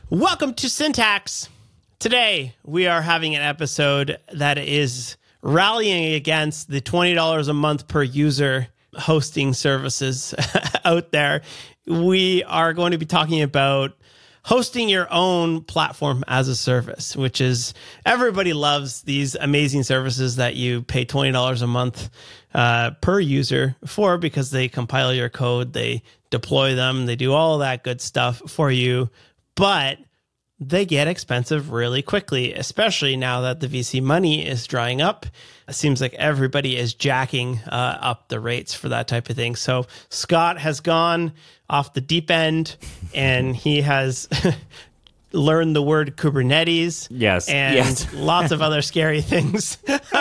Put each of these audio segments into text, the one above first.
Welcome to Syntax. Today, we are having an episode that is rallying against the $20 a month per user hosting services out there. We are going to be talking about hosting your own platform as a service, which is, everybody loves these amazing services that you pay $20 a month per user for, because they compile your code, they deploy them, they do all that good stuff for you. But they get expensive really quickly, especially now that the VC money is drying up. It seems like everybody is jacking up the rates for that type of thing. So Scott has gone off the deep end, and he has learned the word Kubernetes. Yes. And lots of other scary things.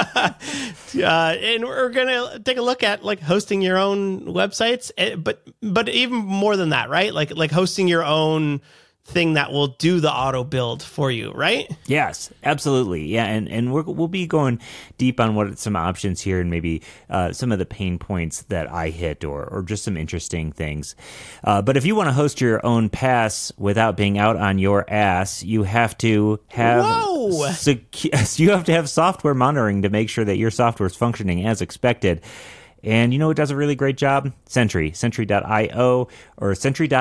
And we're going to take a look at like hosting your own websites, but even more than that, right? Like hosting your own thing that will do the auto build for you, right? Yes, absolutely. Yeah, and we'll be going deep on what some options here, and maybe some of the pain points that I hit, or just some interesting things. But if you want to host your own PaaS without being out on your ass, you have to have you have to have software monitoring to make sure that your software is functioning as expected. And you know who does a really great job? Sentry. Sentry.io, or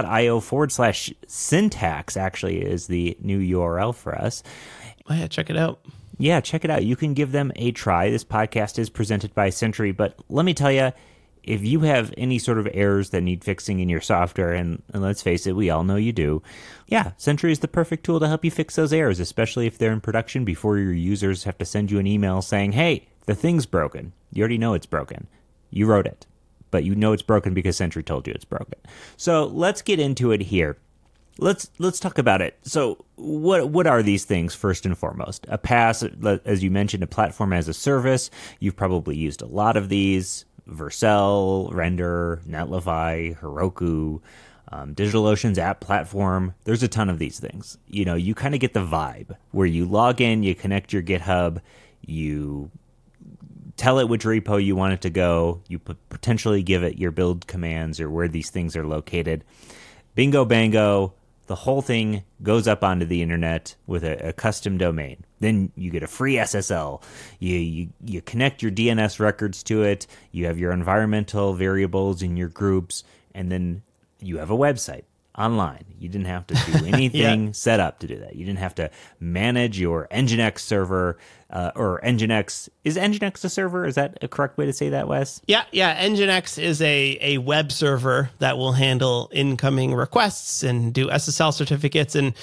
Sentry.io/syntax actually is the new URL for us. Oh yeah, check it out. Yeah, check it out. You can give them a try. This podcast is presented by Sentry, but let me tell you, if you have any sort of errors that need fixing in your software, and let's face it, we all know you do, yeah, Sentry is the perfect tool to help you fix those errors, especially if they're in production before your users have to send you an email saying, hey, the thing's broken. You already know it's broken. You wrote it, but you know it's broken because Sentry told you it's broken. So let's get into it here. Let's talk about it. So what are these things first and foremost? A PaaS, as you mentioned, a platform as a service. You've probably used a lot of these: Vercel, Render, Netlify, Heroku, DigitalOcean's app platform. There's a ton of these things. You know, you kind of get the vibe where you log in, you connect your GitHub, you tell it which repo you want it to go. You potentially give it your build commands or where these things are located. Bingo bango, the whole thing goes up onto the internet with a custom domain. Then you get a free SSL. You connect your DNS records to it. You have your environmental variables in your groups, and then you have a website online. You didn't have to do anything set up to do that. You didn't have to manage your Nginx server, or Nginx. Is Nginx a server? Is that a correct way to say that, Wes? Yeah. Nginx is a web server that will handle incoming requests and do SSL certificates. And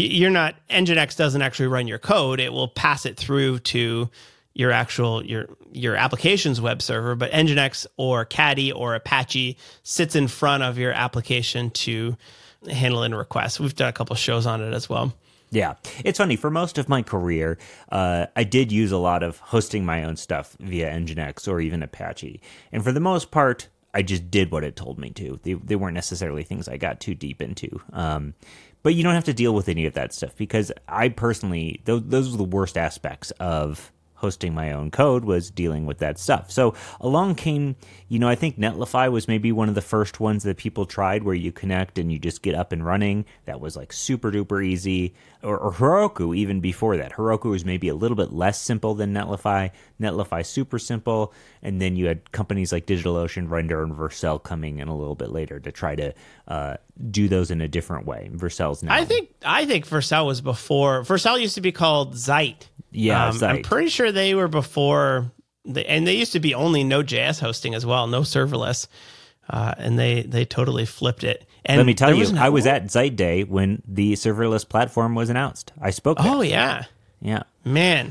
Nginx doesn't actually run your code. It will pass it through to your actual your application's web server, but Nginx or Caddy or Apache sits in front of your application to handle in requests. We've done a couple shows on it as well. Yeah. It's funny. For most of my career, I did use a lot of hosting my own stuff via Nginx or even Apache. And for the most part, I just did what it told me to. They weren't necessarily things I got too deep into. But you don't have to deal with any of that stuff, because I personally, those were the worst aspects of hosting my own code, was dealing with that stuff. So along came, I think Netlify was maybe one of the first ones that people tried, where you connect and you just get up and running. That was like super duper easy. Or Heroku, even before that. Heroku was maybe a little bit less simple than Netlify. Netlify super simple. And then you had companies like DigitalOcean, Render, and Vercel coming in a little bit later to try to do those in a different way. Vercel's now. I think Vercel was before. Vercel used to be called Zeit. Yeah, Zeit. I'm pretty sure they were before, and they used to be only Node.js hosting as well, no serverless, and they totally flipped it. And let me tell you, I was at Zeit Day when the serverless platform was announced. I spoke there. Oh, yeah. Yeah. Man,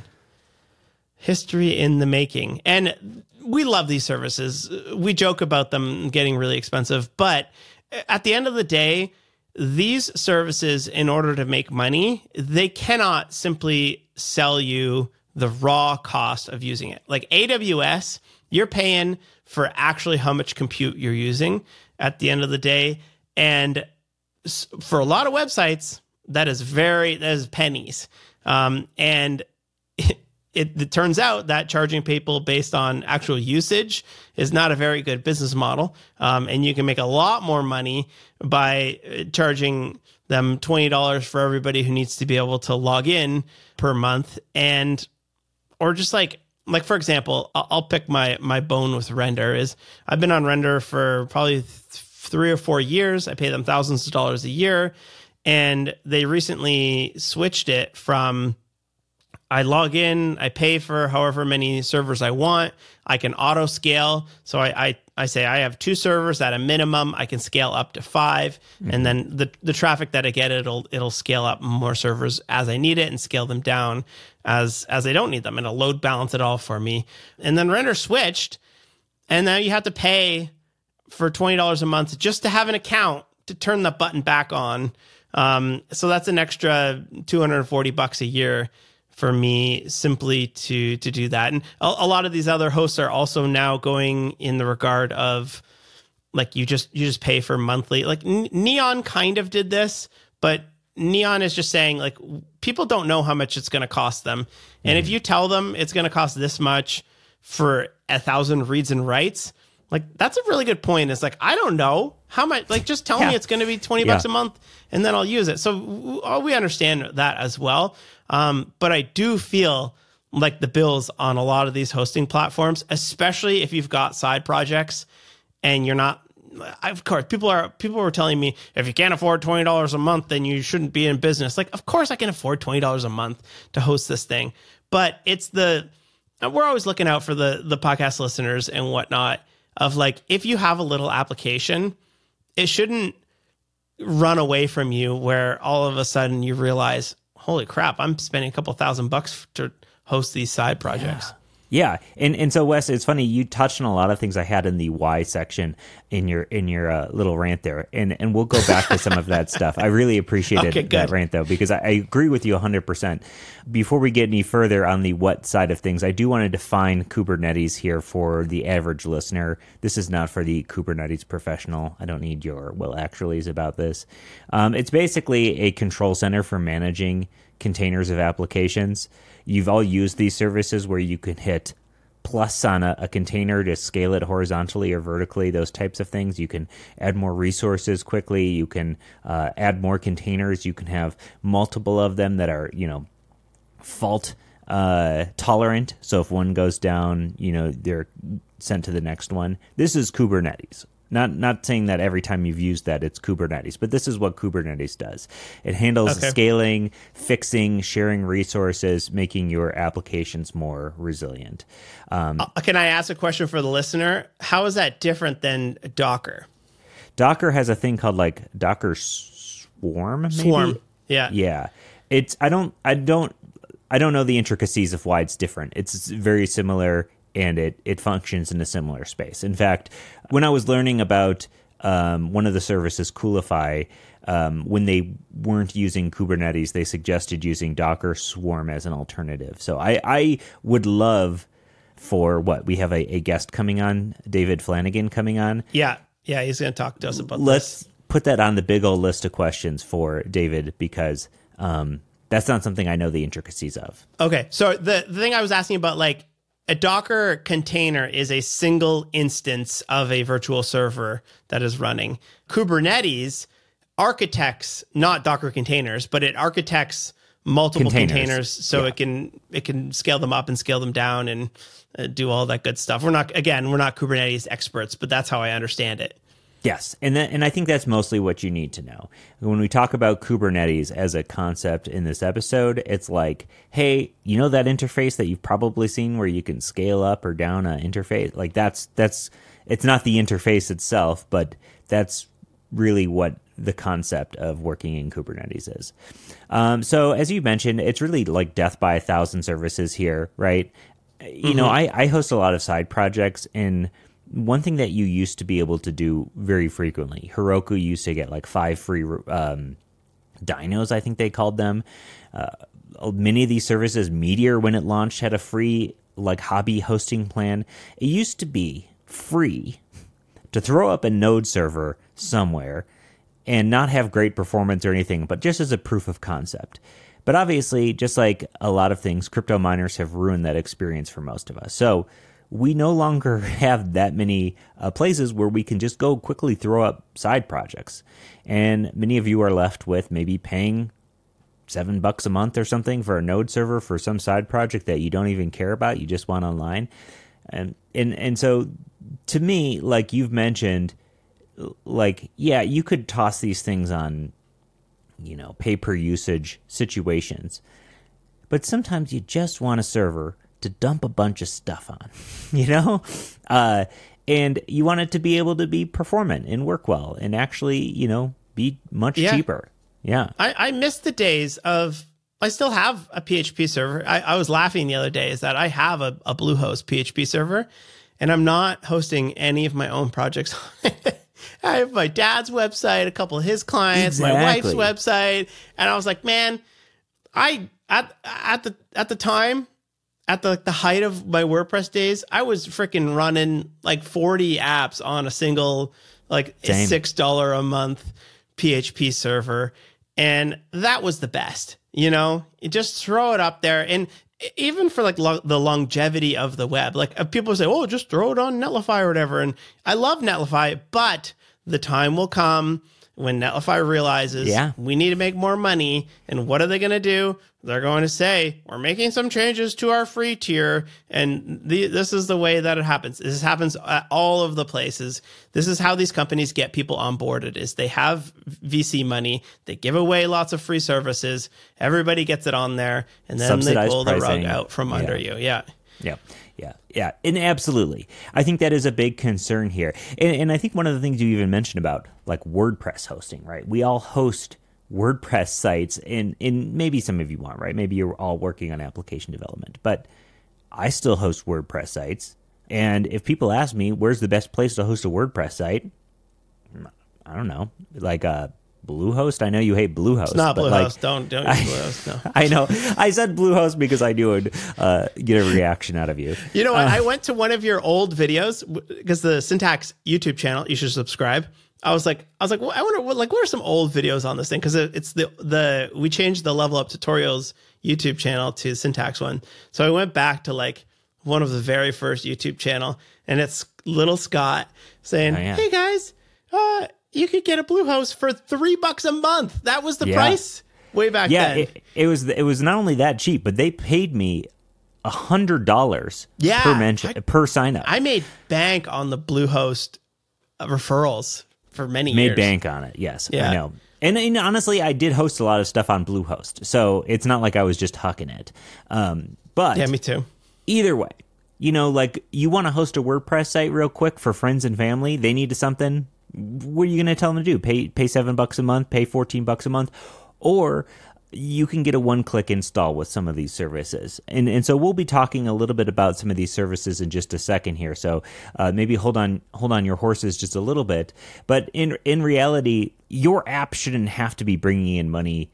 history in the making. And we love these services. We joke about them getting really expensive, but at the end of the day, these services, in order to make money, they cannot simply sell you the raw cost of using it. Like AWS, you're paying for actually how much compute you're using at the end of the day. And for a lot of websites, that is pennies. And it turns out that charging people based on actual usage is not a very good business model. And you can make a lot more money by charging them $20 for everybody who needs to be able to log in per month. And, or just like for example, I'll pick my bone with Render is I've been on Render for probably 3 or 4 years. I pay them thousands of dollars a year. And they recently switched it from I log in, I pay for however many servers I want. I can auto scale. So I say I have 2 servers at a minimum. I can scale up to 5. And then the traffic that I get, it'll scale up more servers as I need it and scale them down as I don't need them. And it'll load balance it all for me. And then Render switched. And now you have to pay for $20 a month just to have an account to turn the button back on. So that's an extra $240 a year for me simply to do that. And a lot of these other hosts are also now going in the regard of like you just pay for monthly. Like Neon kind of did this, but Neon is just saying like people don't know how much it's going to cost them. And if you tell them it's going to cost this much for 1,000 reads and writes, like that's a really good point. It's like, I don't know how much, like just tell me it's going to be $20 a month and then I'll use it. So we understand that as well. But I do feel like the bills on a lot of these hosting platforms, especially if you've got side projects and you're not, of course, people were telling me if you can't afford $20 a month, then you shouldn't be in business. Like, of course I can afford $20 a month to host this thing, but we're always looking out for the podcast listeners and whatnot of like, if you have a little application, it shouldn't run away from you where all of a sudden you realize, holy crap, I'm spending a couple $1,000 to host these side projects. Yeah. And so Wes, it's funny, you touched on a lot of things I had in the why section in your little rant there. And we'll go back to some of that stuff. I really appreciated that rant though, because I agree with you 100%. Before we get any further on the what side of things, I do want to define Kubernetes here for the average listener. This is not for the Kubernetes professional. I don't need your well actuallys about this. It's basically a control center for managing containers of applications. You've all used these services where you can hit plus on a container to scale it horizontally or vertically, those types of things. You can add more resources quickly. You can add more containers. You can have multiple of them that are, fault tolerant. So if one goes down, they're sent to the next one. This is Kubernetes. Not saying that every time you've used that it's Kubernetes, but this is what Kubernetes does. It handles scaling, fixing, sharing resources, making your applications more resilient. Can I ask a question for the listener? How is that different than Docker? Docker has a thing called like Docker Swarm. Maybe? Swarm. Yeah. Yeah. I don't know the intricacies of why it's different. It's very similar. And it functions in a similar space. In fact, when I was learning about one of the services, Coolify, when they weren't using Kubernetes, they suggested using Docker Swarm as an alternative. So I would love for we have a guest coming on, David Flanagan coming on. Yeah, he's going to talk to us about Let's put that on the big old list of questions for David because that's not something I know the intricacies of. Okay, so the thing I was asking about, like, a Docker container is a single instance of a virtual server that is running. Kubernetes architects not Docker containers, but it architects multiple containers so it can scale them up and scale them down and do all that good stuff. We're not Kubernetes experts, but that's how I understand it. Yes, and I think that's mostly what you need to know. When we talk about Kubernetes as a concept in this episode, it's like, hey, you know that interface that you've probably seen where you can scale up or down an interface? Like that's it's not the interface itself, but that's really what the concept of working in Kubernetes is. So as you mentioned, it's really like death by 1,000 services here, right? You know, I host a lot of side projects, and one thing that you used to be able to do very frequently, Heroku used to get like 5 free dynos, I think they called them. Many of these services, Meteor, when it launched, had a free like hobby hosting plan. It used to be free to throw up a node server somewhere and not have great performance or anything, but just as a proof of concept. But obviously, just like a lot of things, crypto miners have ruined that experience for most of us. So we no longer have that many places where we can just go quickly throw up side projects. And many of you are left with maybe paying $7 a month or something for a node server for some side project that you don't even care about. You just want online. And so to me, like you've mentioned, like, yeah, you could toss these things on, pay per usage situations, but sometimes you just want a server to dump a bunch of stuff on, and you want it to be able to be performant and work well and actually, be much cheaper. Yeah. I miss the days of, I still have a PHP server. I was laughing the other day is that I have a Bluehost PHP server and I'm not hosting any of my own projects. I have my dad's website, a couple of his clients, my wife's website. And I was like, man, at the time, at the height of my WordPress days, I was freaking running like 40 apps on a single, like $6 a month PHP server. And that was the best, you just throw it up there. And even for like the longevity of the web, like people say, oh, just throw it on Netlify or whatever. And I love Netlify, but the time will come when Netlify realizes we need to make more money. And what are they going to do? They're going to say, we're making some changes to our free tier. And this is the way that it happens. This happens at all of the places. This is how these companies get people onboarded is they have VC money. They give away lots of free services. Everybody gets it on there. And then they pull the rug out from under you. Yeah. Yeah. And absolutely. I think that is a big concern here. And I think one of the things you even mentioned about like WordPress hosting, right? We all host WordPress sites and maybe some of you aren't, right? Maybe you're all working on application development, but I still host WordPress sites. And if people ask me, where's the best place to host a WordPress site? I don't know, like Bluehost. I know you hate Bluehost. It's not Bluehost. Like, don't use Bluehost. No. I know. I said Bluehost because I knew it would get a reaction out of you. You know what? I went to one of your old videos because the Syntax YouTube channel. You should subscribe. I was like, well, I wonder what are some old videos on this thing? Because it's we changed the Level Up Tutorials YouTube channel to the Syntax one. So I went back to like one of the very first YouTube channel, and it's little Scott saying, "Hey guys, you could get a Bluehost for $3 a month. That was the price way back then." It was not only that cheap, but they paid me $100 per sign up. I made bank on the Bluehost referrals for many years. Made bank on it, yes. Yeah. I know. And honestly, I did host a lot of stuff on Bluehost, so it's not like I was just hucking it. But yeah, me too. Either way, like you want to host a WordPress site real quick for friends and family. They need something. What are you going to tell them to do? Pay $7 a month, pay $14 a month, or you can get a one-click install with some of these services. And so we'll be talking a little bit about some of these services in just a second here. So maybe hold on your horses just a little bit. But in reality, your app shouldn't have to be bringing in money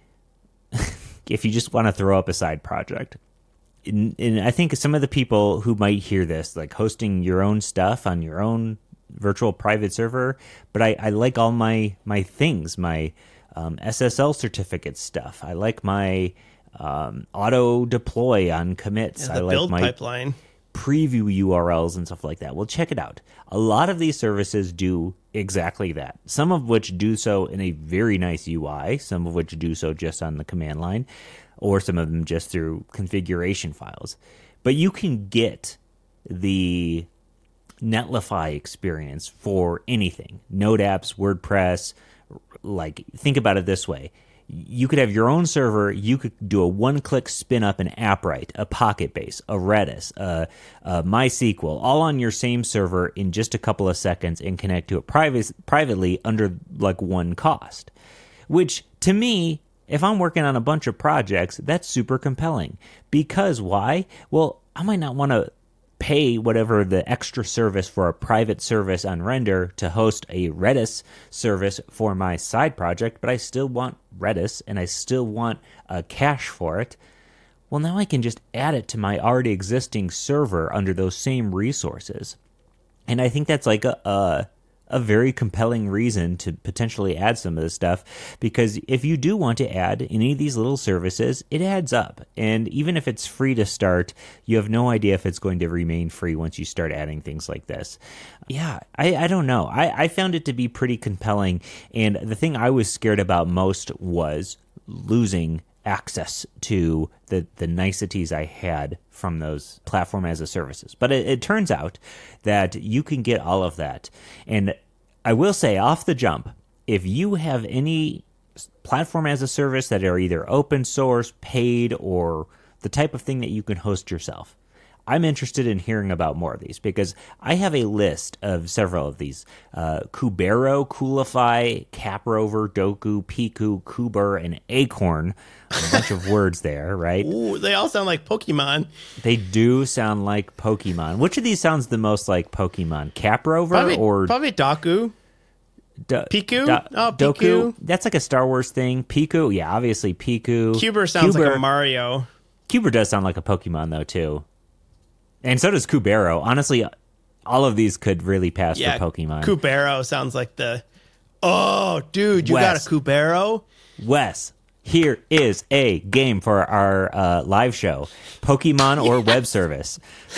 if you just want to throw up a side project. And I think some of the people who might hear this, like hosting your own stuff on your own virtual private server, but I like all my things, my SSL certificate stuff. I like my auto deploy on commits. I like build my pipeline, preview URLs and stuff like that. Well, check it out. A lot of these services do exactly that. Some of which do so in a very nice UI, some of which do so just on the command line, or some of them just through configuration files. But you can get the Netlify experience for anything. Node apps, WordPress. Like, think about it this way. You could have your own server. You could do a one-click spin up an AppWrite, a Pocketbase, a Redis, a MySQL, all on your same server in just a couple of seconds and connect to it privately under like one cost. Which, to me, if I'm working on a bunch of projects, that's super compelling. Because why? Well, I might not want to pay whatever the extra service for a private service on Render to host a Redis service for my side project, but I still want Redis and I still want a cache for it. Well, now I can just add it to my already existing server under those same resources. And I think that's like a a very compelling reason to potentially add some of this stuff, because if you do want to add any of these little services, it adds up. And even if it's free to start, you have no idea if it's going to remain free once you start adding things like this. Yeah, I don't know. I found it to be pretty compelling. And the thing I was scared about most was losing access to the niceties I had from those platform as a services. But it turns out that you can get all of that. And I will say off the jump, if you have any platform as a service that are either open source, paid, or the type of thing that you can host yourself, I'm interested in hearing about more of these, because I have a list of several of these. Kubero, Coolify, Caprover, Doku, Piku, Kuber, and Acorn. A bunch of words there, right? Ooh, they all sound like Pokemon. They do sound like Pokemon. Which of these sounds the most like Pokemon? Caprover Probably Doku. Piku? Doku. Piku. That's like a Star Wars thing. Piku, yeah, obviously Piku. Cuber sounds like a Mario. Cuber does sound like a Pokemon, though, too. And so does Kubero. Honestly, all of these could really pass for Pokemon. Kubero sounds like the... Oh, dude, you got a Kubero? Wes, here is a game for our live show. Pokemon or web service.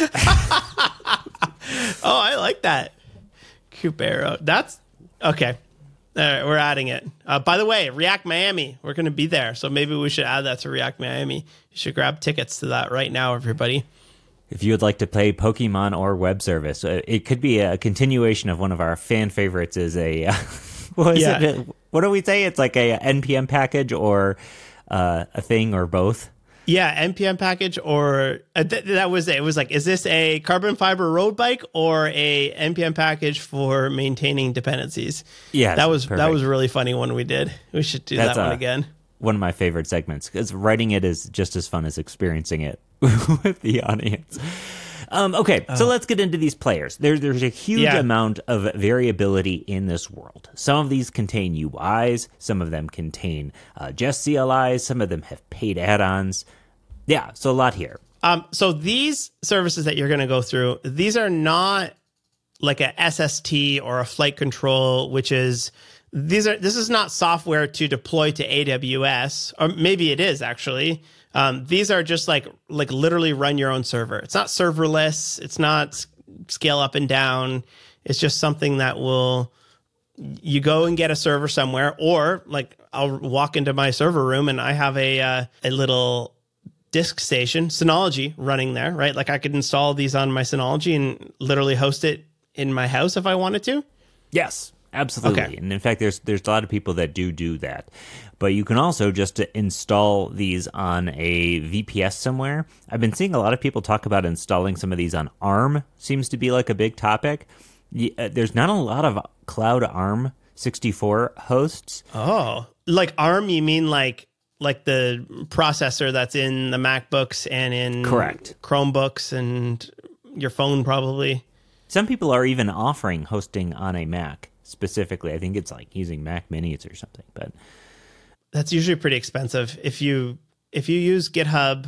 Oh, I like that. Kubero. That's... Okay. All right, we're adding it. By the way, React Miami, we're going to be there. So maybe we should add that to React Miami. You should grab tickets to that right now, everybody. If you would like to play Pokemon or web service, it could be a continuation of one of our fan favorites. Is a what is it? What do we say? It's like a NPM package or a thing or both. Yeah, NPM package or that was it. It was like, is this a carbon fiber road bike or a NPM package for maintaining dependencies? Yeah, that was a really funny one we did. We should do that one again. One of my favorite segments, because writing it is just as fun as experiencing it with the audience. Okay, so let's get into these players. There's a huge amount of variability in this world. Some of these contain UIs, some of them contain just CLIs, some of them have paid add-ons. Yeah, so a lot here. So these services that you're going to go through, these are not like a SST or a flight control, which is... This is not software to deploy to AWS, or maybe it is actually. These are just like literally run your own server. It's not serverless. It's not scale up and down. It's just something that you go and get a server somewhere, or like I'll walk into my server room and I have a little disk station, Synology running there, right? Like I could install these on my Synology and literally host it in my house if I wanted to. Yes. Absolutely. Okay. And in fact, there's a lot of people that do that. But you can also just install these on a VPS somewhere. I've been seeing a lot of people talk about installing some of these on ARM. Seems to be like a big topic. There's not a lot of cloud ARM 64 hosts. Oh, like ARM, you mean like the processor that's in the MacBooks and in Correct. Chromebooks and your phone probably? Some people are even offering hosting on a Mac. Specifically, I think it's like using Mac Minis or something, but that's usually pretty expensive. If you use GitHub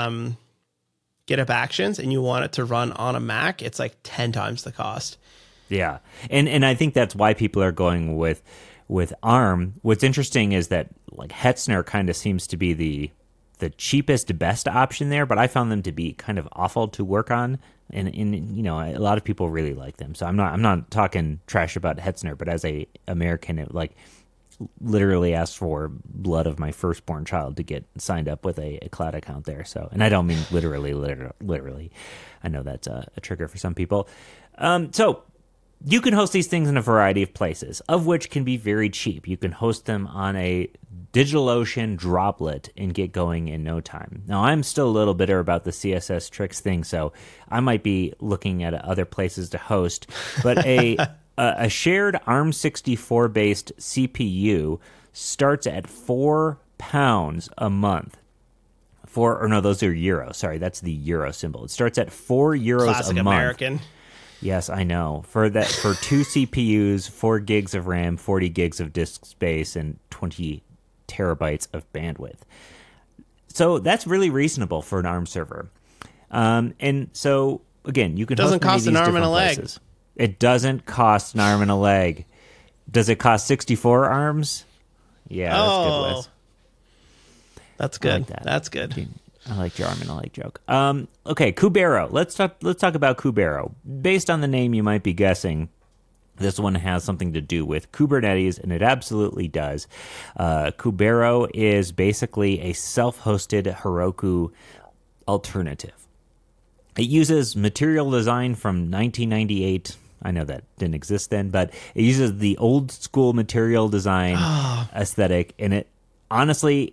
Actions and you want it to run on a Mac, it's like 10 times the cost. Yeah, and I think that's why people are going with ARM. What's interesting is that like Hetzner kind of seems to be the cheapest, best option there, but I found them to be kind of awful to work on. And you know, a lot of people really like them. So I'm not talking trash about Hetzner, but as a American, it like literally asked for blood of my firstborn child to get signed up with a cloud account there. So, and I don't mean literally. I know that's a trigger for some people. So you can host these things in a variety of places, of which can be very cheap. You can host them on a DigitalOcean droplet and get going in no time. Now, I'm still a little bitter about the CSS tricks thing, so I might be looking at other places to host. But a shared ARM64-based CPU starts at £4 a month. Those are euros. Sorry, that's the euro symbol. It starts at €4 Classic a month. American. Yes, I know. For two CPUs, 4 gigs of RAM, 40 gigs of disk space, and 20 terabytes of bandwidth. So that's really reasonable for an ARM server. And so again, you can doesn't host cost an arm and a leg. Places. It doesn't cost an arm and a leg. Does it cost 64 arms? Yeah, that's good, Wes. That's good. I like that. That's good. I like your arm and a leg joke. Okay, Kubero. Let's talk about Kubero. Based on the name, you might be guessing this one has something to do with Kubernetes, and it absolutely does. Kubero is basically a self-hosted Heroku alternative. It uses material design from 1998. I know that didn't exist then, but it uses the old school material design aesthetic, and it honestly,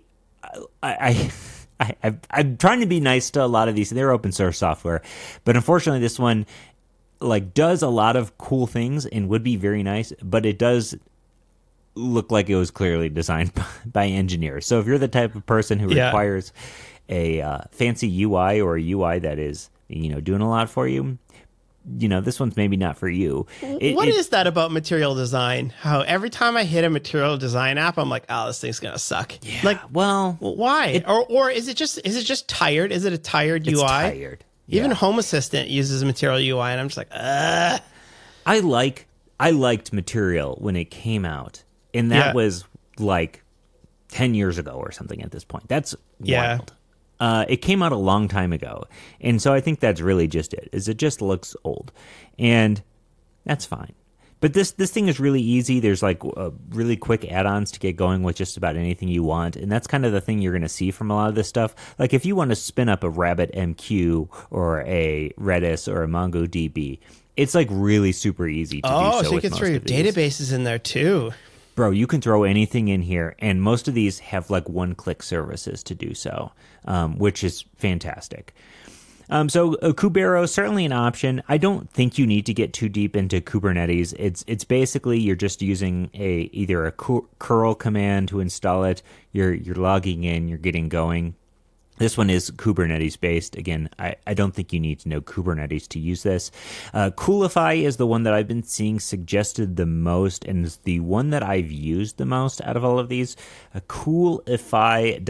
I'm trying to be nice to a lot of these. They're open source software, but unfortunately, this one does a lot of cool things and would be very nice, but it does look like it was clearly designed by engineers. So if you're the type of person who requires a fancy UI or a UI that is doing a lot for you, this one's maybe not for you. What is that about material design? How every time I hit a material design app, I'm like, oh, this thing's gonna suck. Yeah, why? Or is it just tired? Is it a tired UI? It's tired. Even Home Assistant uses Material UI, and I'm just like, ugh. I liked Material when it came out, and that was like 10 years ago or something at this point. That's wild. It came out a long time ago, and so I think that's really just it. Is it just looks old, and that's fine. But this thing is really easy. There's really quick add-ons to get going with just about anything you want, and that's kind of the thing you're going to see from a lot of this stuff. Like if you want to spin up a RabbitMQ or a Redis or a MongoDB, it's really super easy to do so. Oh, so you can throw your databases in there too. Bro, you can throw anything in here, and most of these have one-click services to do so, which is fantastic. So Kubero is certainly an option. I don't think you need to get too deep into Kubernetes. It's basically you're just using either a curl command to install it. You're logging in. You're getting going. This one is Kubernetes based. Again, I don't think you need to know Kubernetes to use this. Coolify is the one that I've been seeing suggested the most, and is the one that I've used the most out of all of these. Coolify.io,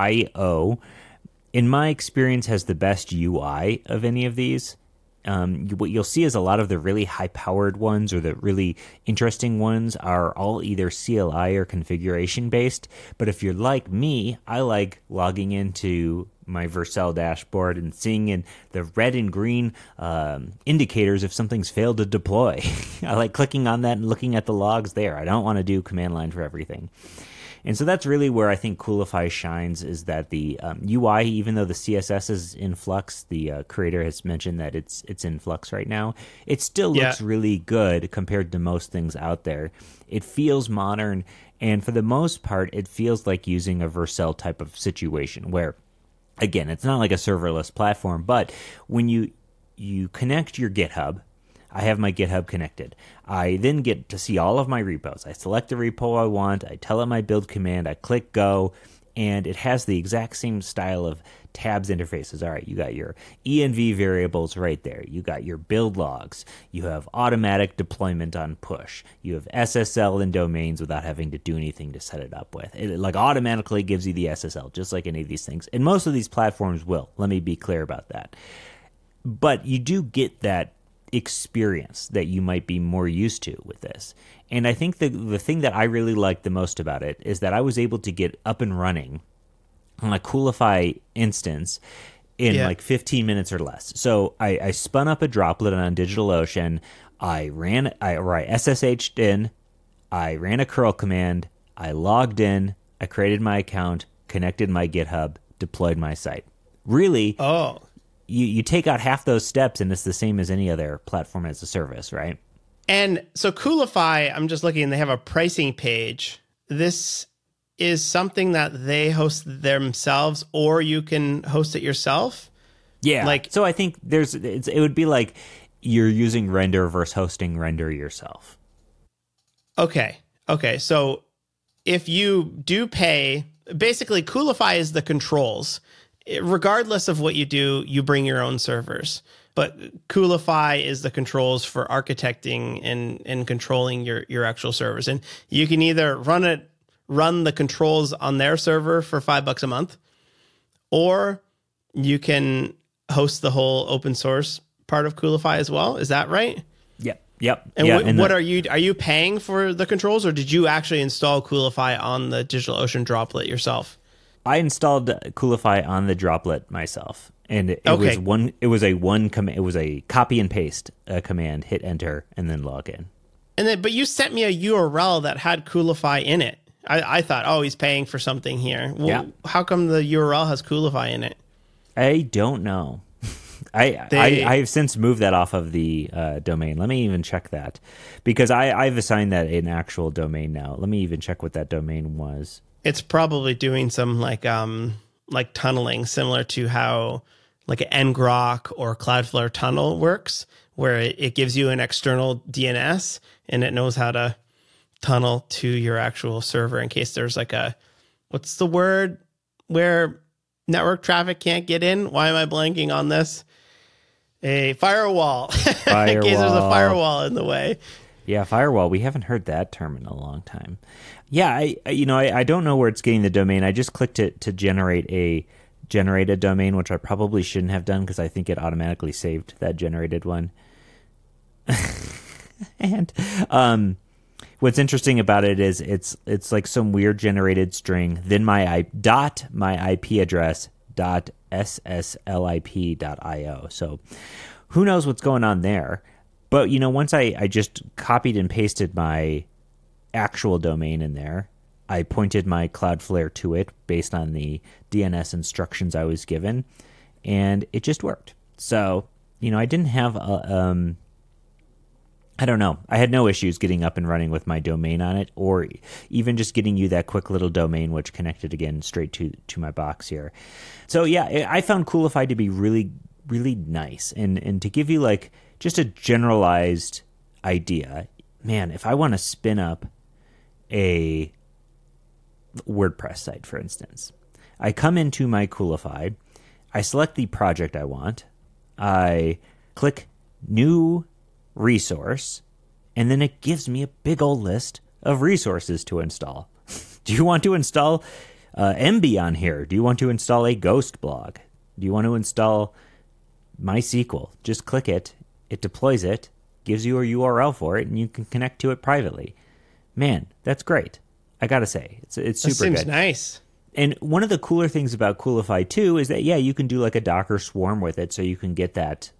in my experience, has the best UI of any of these. What you'll see is a lot of the really high-powered ones or the really interesting ones are all either CLI or configuration-based. But if you're like me, I like logging into my Vercel dashboard and seeing in the red and green indicators if something's failed to deploy. I like clicking on that and looking at the logs there. I don't want to do command line for everything. And so that's really where I think Coolify shines, is that the UI, even though the CSS is in flux, the creator has mentioned that it's in flux right now, it still looks really good compared to most things out there. It feels modern, and for the most part, it feels like using a Vercel type of situation where, again, it's not like a serverless platform, but when you connect your GitHub, I have my GitHub connected. I then get to see all of my repos. I select the repo I want. I tell it my build command. I click go, and it has the exact same style of tabs interfaces. All right, you got your env variables right there. You got your build logs. You have automatic deployment on push. You have SSL in domains without having to do anything to set it up with. It automatically gives you the SSL, just like any of these things. And most of these platforms will. Let me be clear about that. But you do get that experience that you might be more used to with this. And I think the thing that I really like the most about it is that I was able to get up and running on a Coolify instance in 15 minutes or less. So I spun up a droplet on DigitalOcean. I SSH'd in. I ran a curl command. I logged in. I created my account, connected my GitHub, deployed my site. Really, you take out half those steps, and it's the same as any other platform as a service, right? And so Coolify, I'm just looking, they have a pricing page. This is something that they host themselves, or you can host it yourself? Yeah. So I think it would be like you're using Render versus hosting Render yourself. Okay. So if you do pay, basically Coolify is the controls. Regardless of what you do, you bring your own servers. But Coolify is the controls for architecting and controlling your actual servers. And you can either run the controls on their server for $5 a month, or you can host the whole open source part of Coolify as well. Is that right? Yeah. Yep. And what are you paying for the controls, or did you actually install Coolify on the DigitalOcean droplet yourself? I installed Coolify on the droplet myself, and it was a copy and paste command, hit enter, and then log in. But you sent me a URL that had Coolify in it. I thought, oh, he's paying for something here. Well, yeah. How come the URL has Coolify in it? I don't know. I have since moved that off of the domain. Let me even check that, because I've assigned that an actual domain now. Let me even check what that domain was. It's probably doing some like tunneling, similar to how like an ngrok or Cloudflare tunnel works, where it gives you an external DNS and it knows how to tunnel to your actual server in case there's like what's the word where network traffic can't get in? Why am I blanking on this? A firewall. In case there's a firewall in the way. Yeah, firewall. We haven't heard that term in a long time. Yeah, I don't know where it's getting the domain. I just clicked it to generate a domain, which I probably shouldn't have done because I think it automatically saved that generated one. And what's interesting about it is it's like some weird generated string, then my IP address .sslip.io. So who knows what's going on there? But once I just copied and pasted my actual domain in there, I pointed my Cloudflare to it based on the DNS instructions I was given, and it just worked. So I didn't have I don't know. I had no issues getting up and running with my domain on it, or even just getting you that quick little domain, which connected again straight to my box here. So yeah, I found Coolify to be really, really nice. And to give you like just a generalized idea, man, if I want to spin up a WordPress site, for instance, I come into my Coolify, I select the project I want, I click new resource, and then it gives me a big old list of resources to install. Do you want to install Emby on here? Do you want to install a Ghost blog? Do you want to install MySQL? Just click it, it deploys it, gives you a URL for it, and you can connect to it privately. Man, that's great. I gotta say, it's super good. Seems nice. And one of the cooler things about Coolify too is that you can do like a Docker swarm with it, so you can get that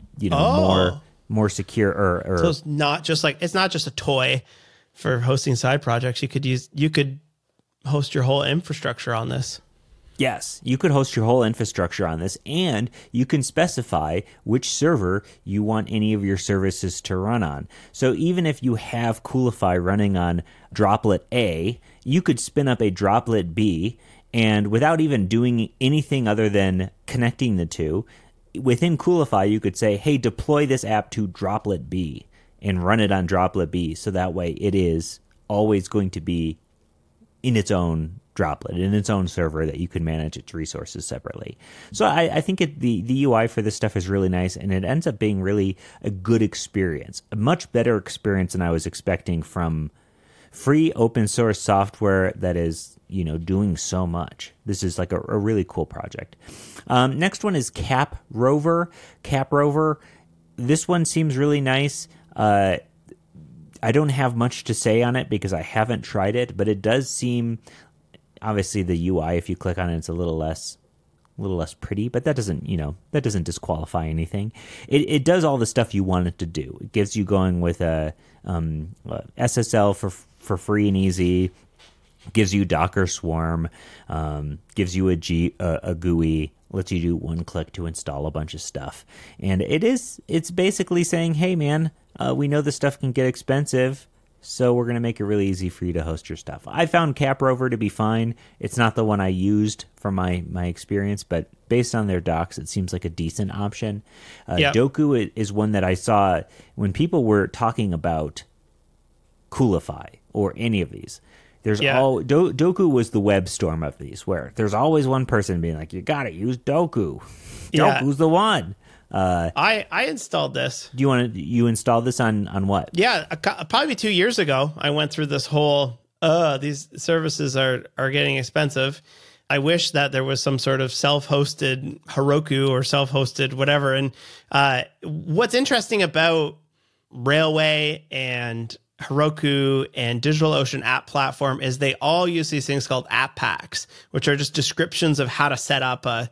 more secure or so it's not just a toy for hosting side projects. You could host your whole infrastructure on this. Yes, you could host your whole infrastructure on this, and you can specify which server you want any of your services to run on. So even if you have Coolify running on Droplet A, you could spin up a Droplet B, and without even doing anything other than connecting the two, within Coolify, you could say, hey, deploy this app to Droplet B and run it on Droplet B. So that way it is always going to be in its own droplet, in its own server that you can manage its resources separately. So I think the UI for this stuff is really nice, and it ends up being really a good experience, a much better experience than I was expecting from free open source software that is, doing so much. This is like a really cool project. Next one is CapRover. CapRover, this one seems really nice. I don't have much to say on it because I haven't tried it, but it does seem, obviously the UI, if you click on it, it's a little less pretty, but that doesn't disqualify anything. It does all the stuff you want it to do. It gives you going with a SSL for free and easy, gives you Docker Swarm, gives you a GUI, lets you do one click to install a bunch of stuff. And it's basically saying, hey man, we know this stuff can get expensive, so we're going to make it really easy for you to host your stuff. I found CapRover to be fine. It's not the one I used from my experience, but based on their docs, it seems like a decent option. Doku is one that I saw when people were talking about Coolify or any of these. Doku was the web storm of these, where there's always one person being like, you got to use Doku. Doku's the one. I installed this. You installed this on what? Yeah, probably 2 years ago. I went through this whole, these services are getting expensive. I wish that there was some sort of self-hosted Heroku or self-hosted whatever. And what's interesting about Railway and Heroku and DigitalOcean app platform is they all use these things called app packs, which are just descriptions of how to set up a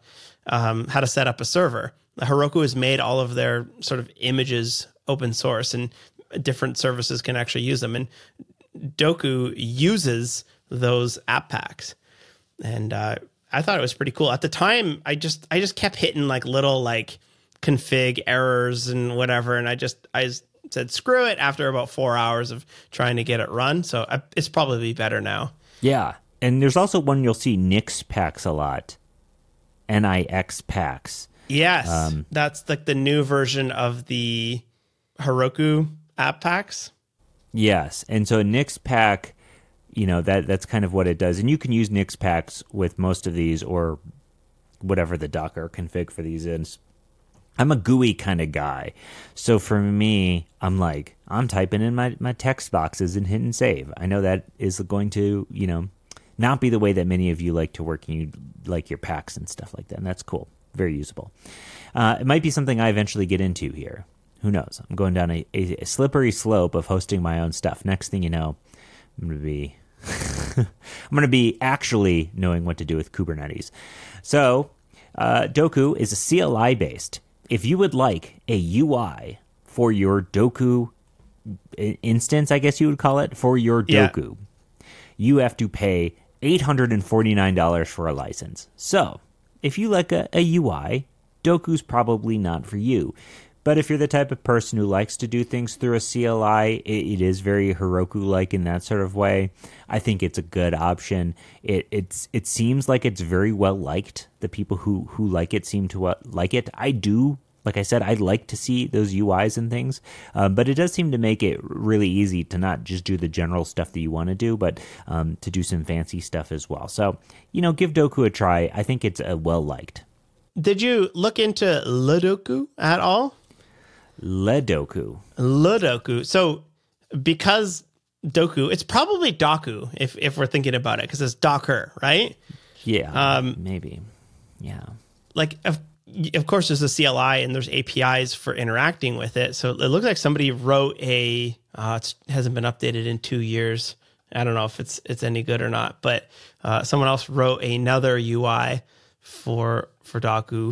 server. Heroku has made all of their sort of images open source, and different services can actually use them. And Doku uses those app packs, and I thought it was pretty cool at the time. I just kept hitting like little like config errors and whatever, and I said screw it after about 4 hours of trying to get it run. So it's probably better now. Yeah, and there's also one you'll see Nix packs a lot, Nix packs. Yes, that's like the new version of the Heroku app packs. Yes, and so Nix pack, that's kind of what it does, and you can use Nix packs with most of these or whatever the Docker config for these is. I'm a GUI kind of guy. So for me, I'm typing in my text boxes and hitting save. I know that is going to, not be the way that many of you like to work, and you like your packs and stuff like that. And that's cool. Very usable. It might be something I eventually get into here. Who knows? I'm going down a slippery slope of hosting my own stuff. Next thing you know, I'm going to be actually knowing what to do with Kubernetes. So Doku is a CLI based. If you would like a UI for your Doku instance, I guess you would call it, for your Doku, you have to pay $849 for a license. So if you like a UI, Doku's probably not for you. But if you're the type of person who likes to do things through a CLI, it is very Heroku-like in that sort of way. I think it's a good option. It seems like it's very well liked. The people who like it seem to like it. I do. Like I said, I'd like to see those UIs and things, but it does seem to make it really easy to not just do the general stuff that you want to do, but to do some fancy stuff as well. So, give Doku a try. I think it's well liked. Did you look into Ledoku at all? Ledoku. So because Doku, it's probably Doku if we're thinking about it, because it's Docker, right? Yeah, maybe. Yeah. Like, of course, there's a CLI and there's APIs for interacting with it. So it looks like somebody wrote it hasn't been updated in 2 years. I don't know if it's any good or not, but someone else wrote another UI for Doku.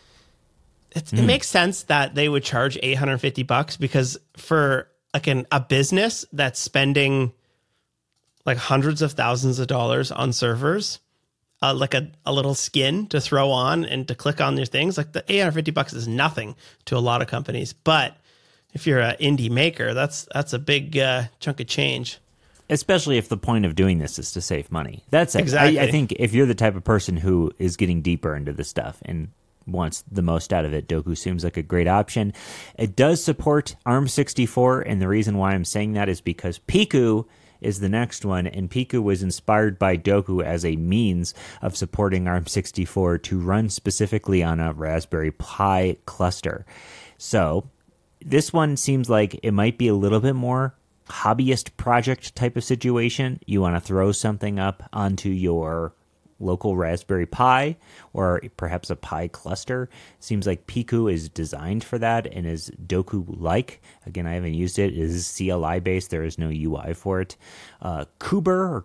It makes sense that they would charge $850 because for like a business that's spending like hundreds of thousands of dollars on servers, like a little skin to throw on and to click on your things, like the $850 is nothing to a lot of companies. But if you're an indie maker, that's a big chunk of change. Especially if the point of doing this is to save money. That's it. Exactly. I think if you're the type of person who is getting deeper into this stuff and wants the most out of it, Doku seems like a great option. It does support ARM64, and the reason why I'm saying that is because Piku is the next one, and Piku was inspired by Doku as a means of supporting ARM64 to run specifically on a Raspberry Pi cluster. So this one seems like it might be a little bit more hobbyist project type of situation. You want to throw something up onto your local Raspberry Pi or perhaps a Pi cluster. Seems like Piku is designed for that and is Doku-like. Again, I haven't used it. It is CLI based. There is no UI for it. Kuber,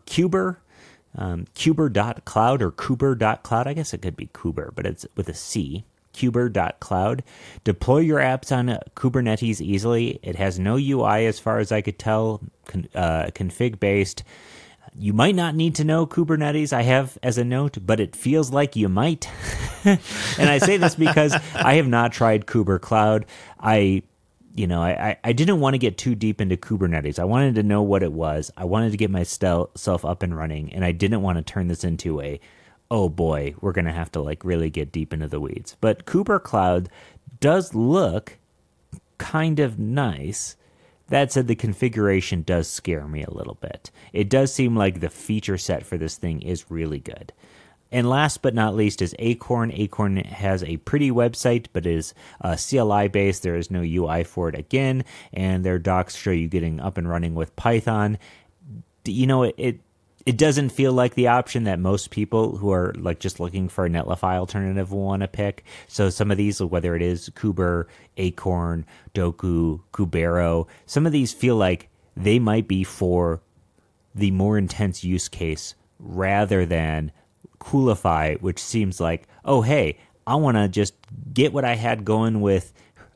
Kuber.cloud or Kuber.cloud. I guess it could be Kuber, but it's with a C. Kuber.cloud. Deploy your apps on Kubernetes easily. It has no UI as far as I could tell, config based. You might not need to know Kubernetes, I have as a note, but it feels like you might. And I say this because I have not tried Kuber Cloud. I didn't want to get too deep into Kubernetes. I wanted to know what it was. I wanted to get myself up and running, and I didn't want to turn this into oh boy, we're going to have to really get deep into the weeds. But Kuber Cloud does look kind of nice. That said, the configuration does scare me a little bit. It does seem like the feature set for this thing is really good. And last but not least is Acorn. Acorn has a pretty website, but is CLI-based. There is no UI for it again, and their docs show you getting up and running with Python. It It doesn't feel like the option that most people who are like just looking for a Netlify alternative will want to pick. So some of these, whether it is Kuber, Acorn, Doku, Kubero, some of these feel like they might be for the more intense use case rather than Coolify, which seems like, oh, hey, I want to just get what I had going with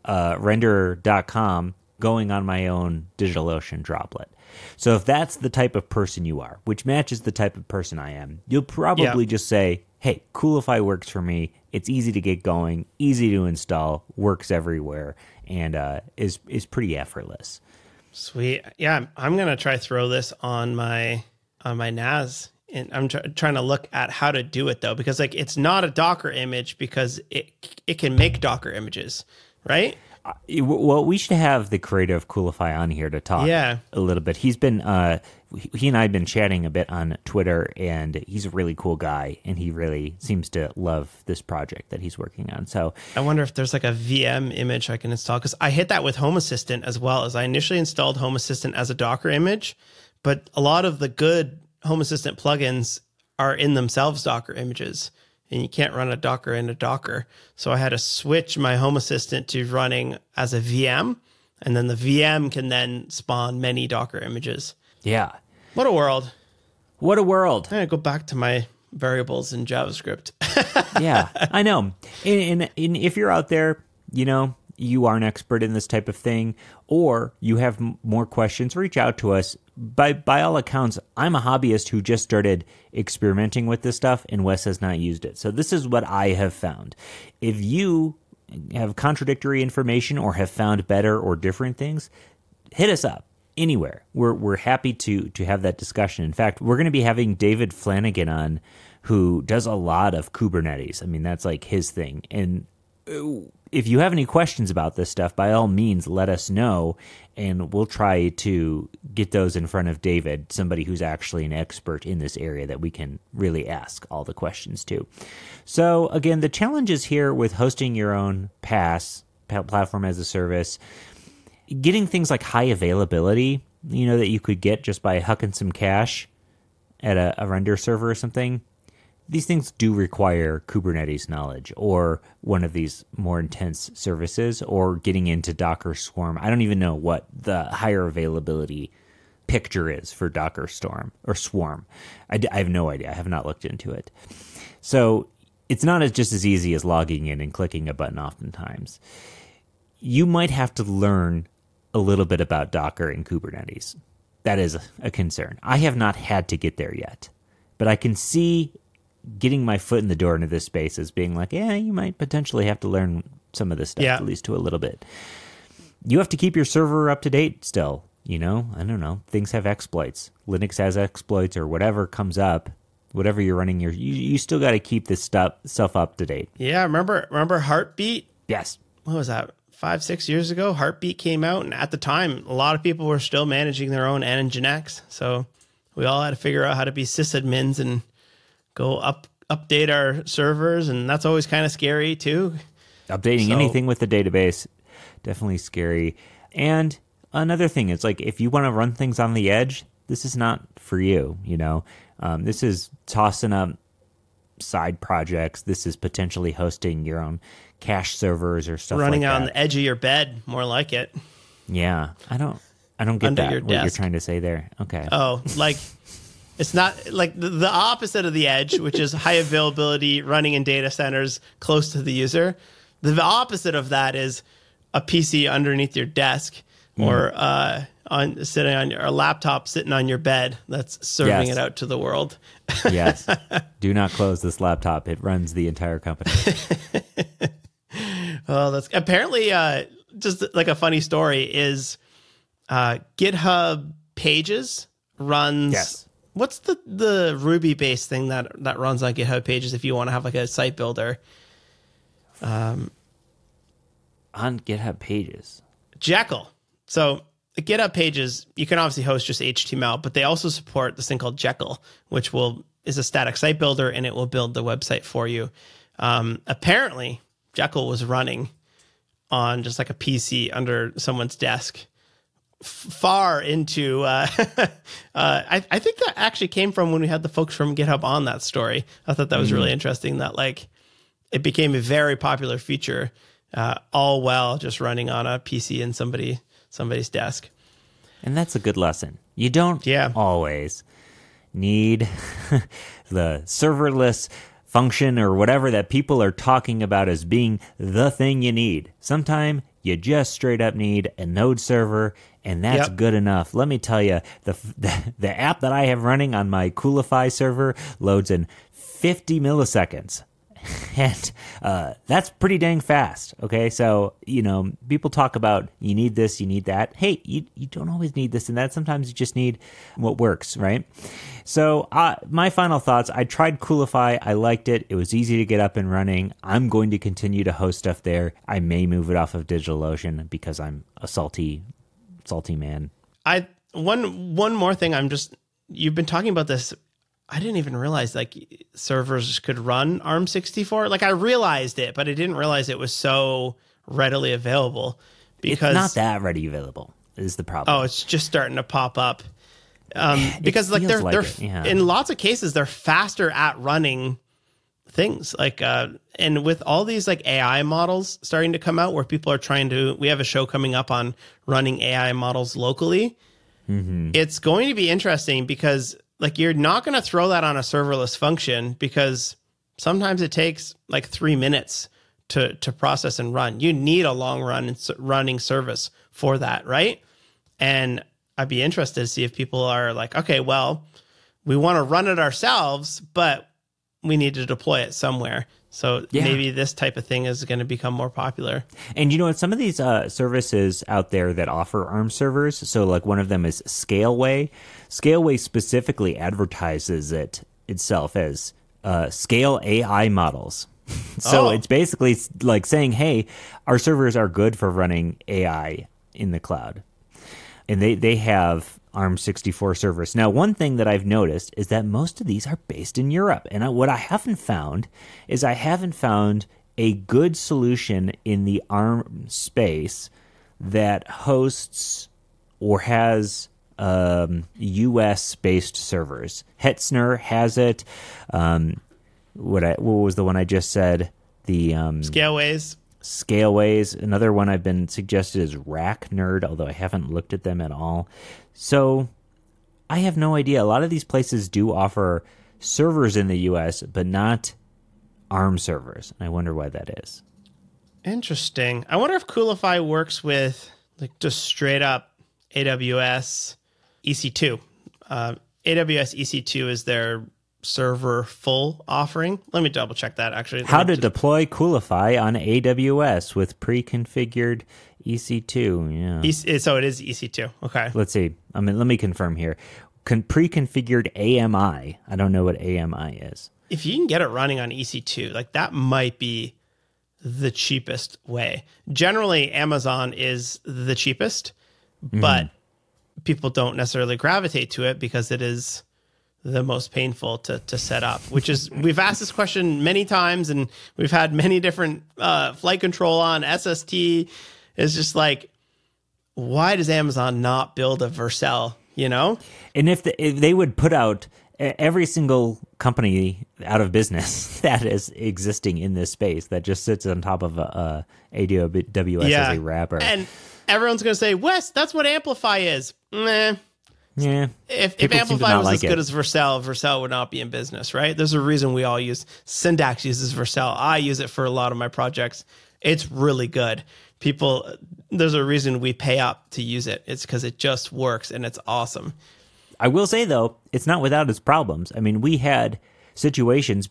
render.com going on my own DigitalOcean droplet. So if that's the type of person you are, which matches the type of person I am, you'll probably just say, hey, Coolify works for me. It's easy to get going, easy to install, works everywhere, and is pretty effortless. Sweet. Yeah, I'm going to try throw this on my NAS. And I'm trying to look at how to do it, though, because like it's not a Docker image because it can make Docker images, right? Well, we should have the creator of Coolify on here to talk a little bit. He's been he and I have been chatting a bit on Twitter, and he's a really cool guy, and he really seems to love this project that he's working on. So I wonder if there's like a VM image I can install, because I hit that with Home Assistant as well. As I initially installed Home Assistant as a Docker image, but a lot of the good Home Assistant plugins are in themselves Docker images, and you can't run a Docker into Docker. So I had to switch my Home Assistant to running as a VM, and then the VM can then spawn many Docker images. Yeah. What a world. What a world. I'm going to go back to my variables in JavaScript. Yeah, I know. And if you're out there, you know, you are an expert in this type of thing, or you have more questions, reach out to us. By all accounts, I'm a hobbyist who just started experimenting with this stuff, and Wes has not used it. So this is what I have found. If you have contradictory information or have found better or different things, hit us up anywhere. We're happy to have that discussion. In fact, we're going to be having David Flanagan on, who does a lot of Kubernetes. I mean, that's like his thing. And if you have any questions about this stuff, by all means, let us know, and we'll try to get those in front of David, somebody who's actually an expert in this area that we can really ask all the questions to. So again, the challenges here with hosting your own PaaS, platform as a service, getting things like high availability, you know, that you could get just by hucking some cash at a render server or something. These things do require Kubernetes knowledge or one of these more intense services, or getting into Docker Swarm. I don't even know what the higher availability picture is for Docker Storm or Swarm. I have no idea. I have not looked into it. So it's not just as easy as logging in and clicking a button oftentimes. You might have to learn a little bit about Docker and Kubernetes. That is a concern. I have not had to get there yet, but I can see getting my foot in the door into this space as being like, yeah, you might potentially have to learn some of this stuff, at least to a little bit. You have to keep your server up to date still, you know? I don't know. Things have exploits. Linux has exploits, or whatever comes up, whatever you're running, you still got to keep this stuff up to date. Yeah, remember Heartbeat? Yes. What was that? 5-6 years ago, Heartbeat came out, and at the time, a lot of people were still managing their own Nginx. So we all had to figure out how to be sysadmins and go update our servers, and that's always kind of scary too. Updating anything with the database, definitely scary. And another thing is, like, if you want to run things on the edge, this is not for you, you know. This is tossing up side projects. This is potentially hosting your own cache servers or stuff running like that. On the edge of your bed, more like it. Yeah, I don't get Under that, your what desk. you're trying to say there. Okay. Oh, like it's not like the opposite of the edge, which is high availability running in data centers close to the user. The opposite of that is a PC underneath your desk, or sitting on your laptop sitting on your bed that's serving it out to the world. Yes. Do not close this laptop. It runs the entire company. Well, that's apparently just like a funny story is GitHub Pages runs. Yes. What's the Ruby based thing that runs on GitHub Pages if you want to have like a site builder? On GitHub Pages. Jekyll. So GitHub Pages, you can obviously host just HTML, but they also support this thing called Jekyll, which is a static site builder, and it will build the website for you. Apparently, Jekyll was running on just like a PC under someone's desk far into. I think that actually came from when we had the folks from GitHub on that story. I thought that was really interesting. That like it became a very popular feature, all while just running on a PC in somebody's desk. And that's a good lesson. You don't always need the serverless function or whatever that people are talking about as being the thing you need. Sometimes you just straight up need a node server, and that's good enough. Let me tell you, the app that I have running on my Coolify server loads in 50 milliseconds. And that's pretty dang fast, okay? So, people talk about you need this, you need that. Hey, you don't always need this and that. Sometimes you just need what works, right? So my final thoughts, I tried Coolify. I liked it. It was easy to get up and running. I'm going to continue to host stuff there. I may move it off of DigitalOcean because I'm a salty man. One more thing, you've been talking about this. I didn't even realize like servers could run ARM64. Like I realized it, but I didn't realize it was so readily available. Because it's not that ready available is the problem. Oh, it's just starting to pop up. Because like they're in lots of cases they're faster at running things like and with all these like AI models starting to come out where people are we have a show coming up on running AI models locally. It's going to be interesting because like you're not going to throw that on a serverless function because sometimes it takes like 3 minutes to process and run. You need a long running service for that, right? And I'd be interested to see if people are like, okay, well, we want to run it ourselves, but we need to deploy it somewhere. So maybe this type of thing is going to become more popular. And some of these services out there that offer ARM servers, so like one of them is Scaleway. Scaleway specifically advertises itself as scale AI models. So it's basically like saying, hey, our servers are good for running AI in the cloud. And they have ARM64 servers. Now, one thing that I've noticed is that most of these are based in Europe. And what I haven't found is a good solution in the ARM space that hosts or has US-based servers. Hetzner has it. What was the one I just said? The Scaleways. Another one I've been suggested is RackNerd, although I haven't looked at them at all. So I have no idea. A lot of these places do offer servers in the US, but not ARM servers. I wonder why that is. Interesting. I wonder if Coolify works with like just straight up AWS EC2. AWS EC2 is their server full offering. Let me double check that actually. How to deploy Coolify on AWS with pre-configured EC2. Yeah. So it is EC2. Okay. Let's see. Let me confirm here. Pre-configured AMI. I don't know what AMI is. If you can get it running on EC2, like that might be the cheapest way. Generally, Amazon is the cheapest, but people don't necessarily gravitate to it because it is the most painful to set up, which is, we've asked this question many times and we've had many different flight control on SST. It's just like, why does Amazon not build a Vercel, And if they would put out every single company out of business that is existing in this space that just sits on top of AWS as a wrapper. And everyone's going to say, Wes, that's what Amplify is. Meh. Yeah. If Amplify was as good as Vercel would not be in business, right? There's a reason we all use Syndax uses Vercel. I use it for a lot of my projects. It's really good. There's a reason we pay up to use it. It's because it just works and it's awesome. I will say though, it's not without its problems. I mean, we've had situations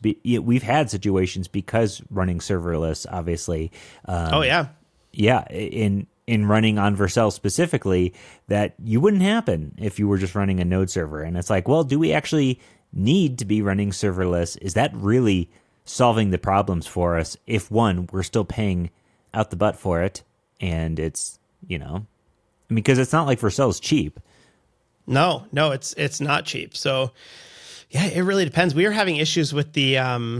because running serverless, obviously. Yeah, in running on Vercel specifically, that you wouldn't happen if you were just running a node server. And it's like, well, do we actually need to be running serverless? Is that really solving the problems for us? If one, we're still paying out the butt for it, and it's, because it's not like Vercel is cheap. No, it's not cheap. So yeah, it really depends. We were having issues with the,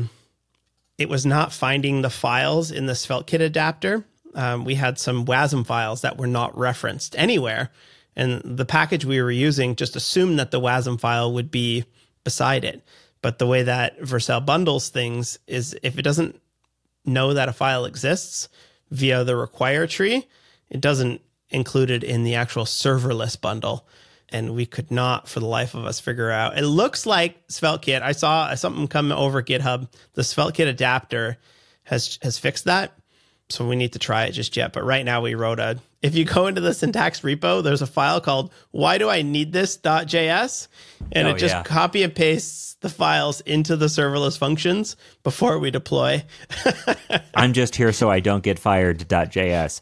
it was not finding the files in the SvelteKit adapter. We had some WASM files that were not referenced anywhere. And the package we were using just assumed that the WASM file would be beside it. But the way that Vercel bundles things is if it doesn't know that a file exists via the require tree, it doesn't include it in the actual serverless bundle. And we could not, for the life of us, figure out. It looks like SvelteKit. I saw something come over GitHub. The SvelteKit adapter has fixed that. So we need to try it just yet. But right now we wrote if you go into the syntax repo, there's a file called why do I need this.js. And it just copy and pastes the files into the serverless functions before we deploy. I'm just here so I don't get fired.js.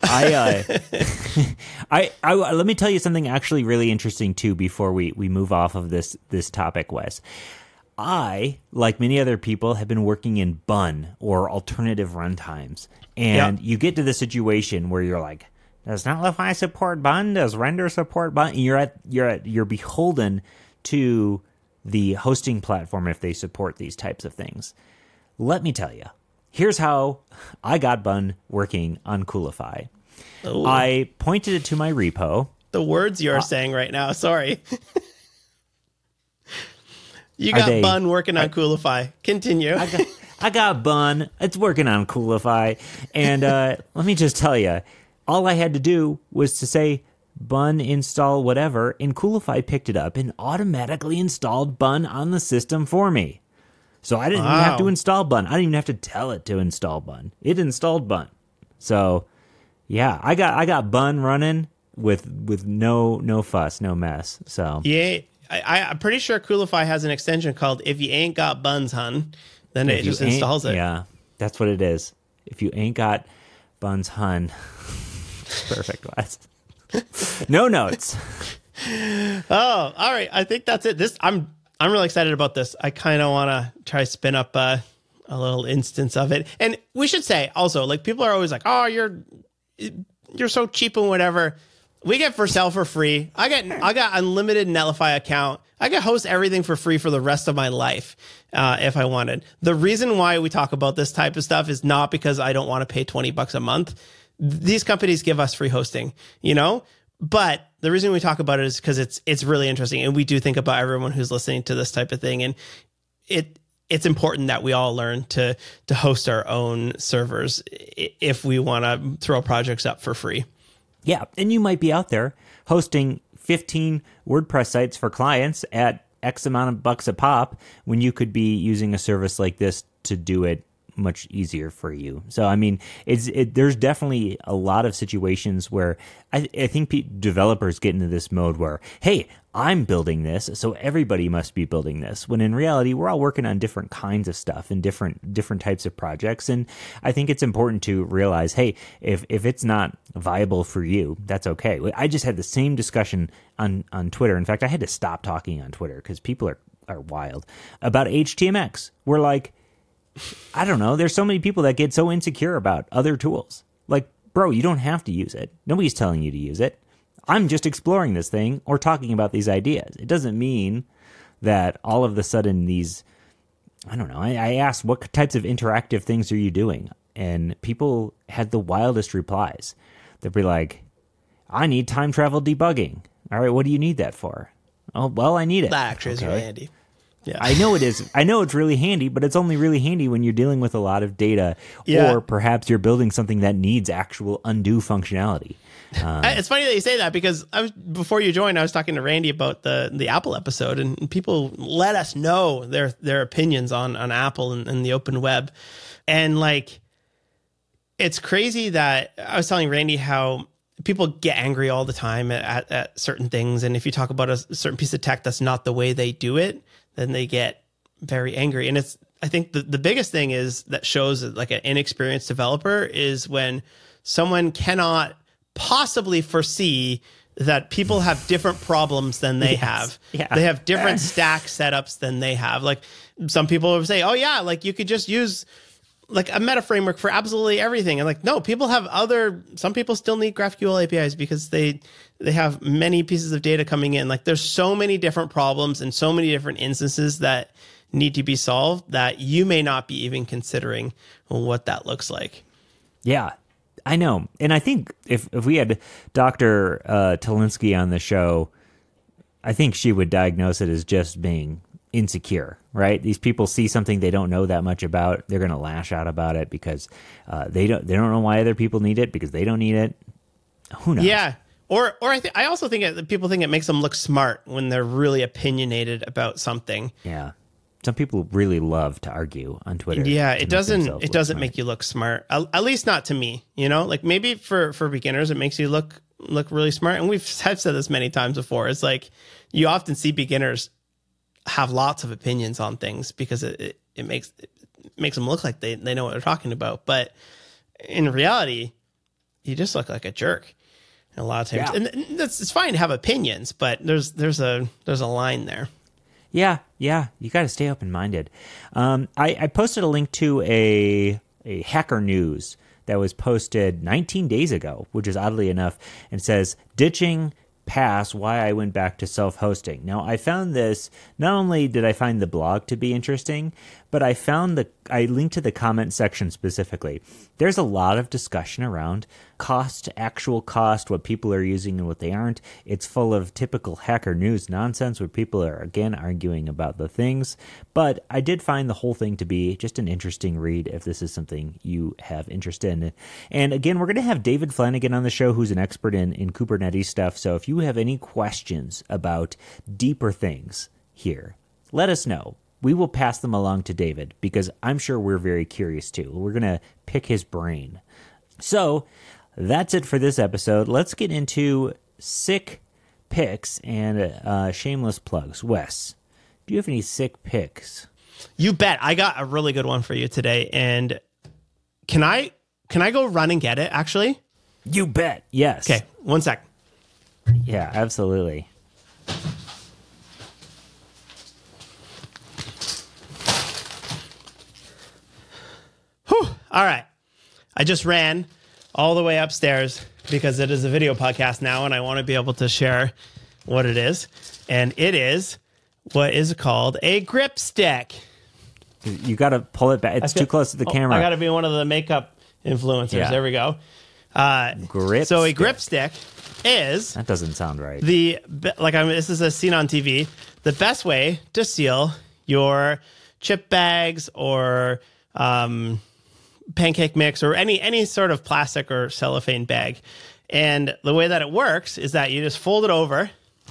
I let me tell you something actually really interesting too before we move off of this topic, Wes. I, like many other people, have been working in Bun or alternative runtimes. And you get to the situation where you're like, does Netlify support Bun? Does Render support Bun? And you're beholden to the hosting platform if they support these types of things. Let me tell you, here's how I got Bun working on Coolify. Ooh. I pointed it to my repo. The words you're saying right now, sorry. You got Bun working on Coolify. Continue. I got Bun. It's working on Coolify. And let me just tell you, all I had to do was to say Bun install whatever, and Coolify picked it up and automatically installed Bun on the system for me. So I didn't even have to install Bun. I didn't even have to tell it to install Bun. It installed Bun. So yeah, I got Bun running with no fuss, no mess. So yeah. I'm pretty sure Coolify has an extension called "If you ain't got buns, hun," then it just installs it. Yeah, that's what it is. If you ain't got buns, hun. Perfect, Wes. No notes. Oh, all right. I think that's it. I'm really excited about this. I kind of want to try spin up a little instance of it. And we should say also, like, people are always like, "Oh, you're so cheap and whatever." We get Vercel for free. I got unlimited Netlify account. I could host everything for free for the rest of my life if I wanted. The reason why we talk about this type of stuff is not because I don't want to pay $20 a month. These companies give us free hosting, but the reason we talk about it is because it's really interesting. And we do think about everyone who's listening to this type of thing. And it's important that we all learn to host our own servers if we want to throw projects up for free. Yeah, and you might be out there hosting 15 WordPress sites for clients at X amount of bucks a pop when you could be using a service like this to do it much easier for you. So, I mean, there's definitely a lot of situations where I think developers get into this mode where, hey, I'm building this, so everybody must be building this. When in reality, we're all working on different kinds of stuff and different types of projects. And I think it's important to realize, hey, if it's not viable for you, that's okay. I just had the same discussion on Twitter. In fact, I had to stop talking on Twitter because people are wild about HTMX. We're like, I don't know. There's so many people that get so insecure about other tools. Like, bro, you don't have to use it. Nobody's telling you to use it. I'm just exploring this thing or talking about these ideas. It doesn't mean that all of a sudden these, I don't know. I asked, what types of interactive things are you doing? And people had the wildest replies. They'd be like, I need time travel debugging. All right, what do you need that for? Oh, well, I need it. That actually is really handy. Yeah. I know it is. I know it's really handy, but it's only really handy when you're dealing with a lot of data, or perhaps you're building something that needs actual undo functionality. It's funny that you say that because before you joined, I was talking to Randy about the Apple episode, and people let us know their opinions on Apple and the open web, and like, it's crazy that I was telling Randy how people get angry all the time at certain things, and if you talk about a certain piece of tech that's not the way they do it, then they get very angry. And I think the biggest thing is that shows like an inexperienced developer is when someone cannot possibly foresee that people have different problems than they have. Yeah. They have different stack setups than they have. Like, some people would say, oh yeah, like you could just use like a meta framework for absolutely everything. And like, no, some people still need GraphQL APIs because they have many pieces of data coming in. Like, there's so many different problems and so many different instances that need to be solved that you may not be even considering what that looks like. Yeah. I know. And I think if we had Dr. Talinsky on the show, I think she would diagnose it as just being insecure, right? These people see something they don't know that much about. They're going to lash out about it because they don't know why other people need it, because they don't need it. Who knows? Yeah. Or I also think that people think it makes them look smart when they're really opinionated about something. Yeah. Some people really love to argue on Twitter. Yeah, it doesn't make you look smart. At least not to me, Like maybe for beginners it makes you look really smart. And I've said this many times before. It's like you often see beginners have lots of opinions on things because it makes them look like they know what they're talking about. But in reality, you just look like a jerk a lot of times. Yeah. And it's fine to have opinions, but there's a line there. Yeah, you got to stay open-minded. I posted a link to a Hacker News that was posted 19 days ago, which is oddly enough, and says, ditching pass, why I went back to self-hosting. Now, I found this, not only did I find the blog to be interesting, but I linked to the comment section specifically. There's a lot of discussion around cost, actual cost, what people are using and what they aren't. It's full of typical Hacker News nonsense where people are, again, arguing about the things. But I did find the whole thing to be just an interesting read if this is something you have interest in. And again, we're going to have David Flanagan on the show, who's an expert in Kubernetes stuff. So if you have any questions about deeper things here, let us know. We will pass them along to David because I'm sure we're very curious too. We're going to pick his brain. So that's it for this episode. Let's get into sick picks and shameless plugs. Wes, do you have any sick picks? You bet. I got a really good one for you today. And can I go run and get it, actually? You bet. Yes. Okay. 1 sec. Yeah, absolutely. All right. I just ran all the way upstairs because it is a video podcast now, and I want to be able to share what it is. And it is what is called a grip stick. You got to pull it back. It's too close to the camera. I got to be one of the makeup influencers. Yeah. There we go. So a grip stick is... That doesn't sound right. This is a scene on TV. The best way to seal your chip bags or... pancake mix or any sort of plastic or cellophane bag. And the way that it works is that you just fold it over.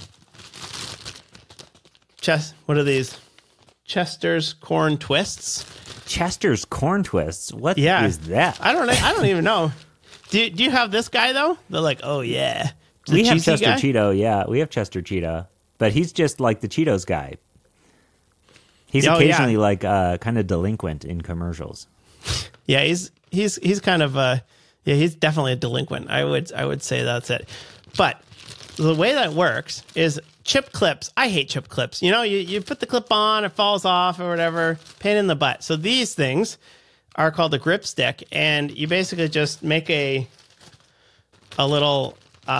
What are these? Chester's Corn Twists. Chester's Corn Twists? What is that? I don't even know. Do you have this guy though? They're like, oh yeah. We have Chester Cheeto. Yeah, we have Chester Cheetah, but he's just like the Cheetos guy. He's occasionally kind of delinquent in commercials. Yeah, he's kind of he's definitely a delinquent. I would say that's it. But the way that works is chip clips. I hate chip clips. You put the clip on, it falls off or whatever. Pain in the butt. So these things are called a grip stick, and you basically just make a little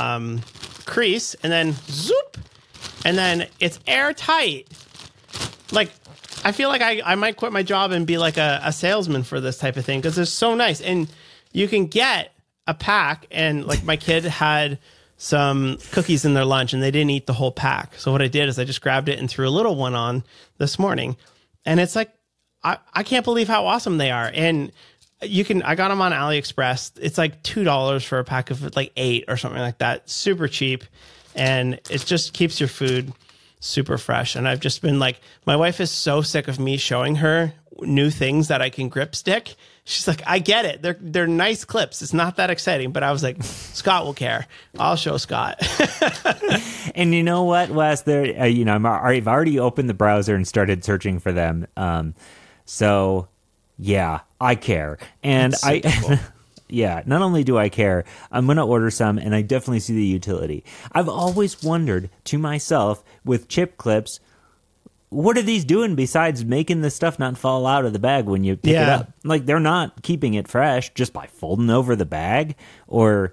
crease and then zoop, and then it's airtight. Like, I feel like I might quit my job and be like a salesman for this type of thing because it's so nice. And you can get a pack, and like my kid had some cookies in their lunch and they didn't eat the whole pack. So what I did is I just grabbed it and threw a little one on this morning. And it's like, I can't believe how awesome they are. And I got them on AliExpress. It's like $2 for a pack of like 8 or something like that. Super cheap. And it just keeps your food super fresh. And I've just been like, my wife is so sick of me showing her new things that I can grip stick. She's like, I get it. They're nice clips. It's not that exciting. But I was like, Scott will care. I'll show Scott. And you know what, Wes? I've already opened the browser and started searching for them. So yeah, I care. And cool. Yeah, not only do I care, I'm going to order some, and I definitely see the utility. I've always wondered to myself, with chip clips, what are these doing besides making the stuff not fall out of the bag when you pick it up? Like, they're not keeping it fresh just by folding over the bag, or,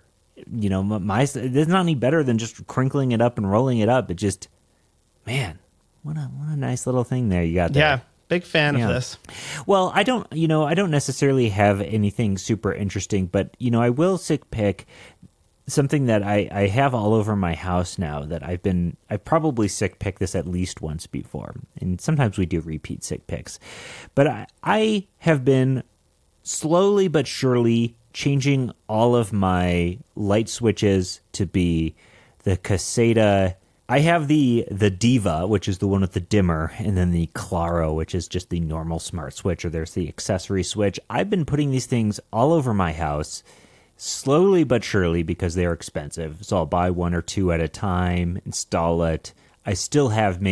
it's not any better than just crinkling it up and rolling it up. It just, man, what a nice little thing there you got there. Yeah. Big fan Yeah. of this. Well, I don't necessarily have anything super interesting, but, I will sick pick something that I have all over my house now that I probably sick picked this at least once before. And sometimes we do repeat sick picks. But I have been slowly but surely changing all of my light switches to be the Caseta. I have the Diva, which is the one with the dimmer, and then the Claro, which is just the normal smart switch, or there's the accessory switch. I've been putting these things all over my house, slowly but surely, because they're expensive. So I'll buy one or two at a time, install it. I still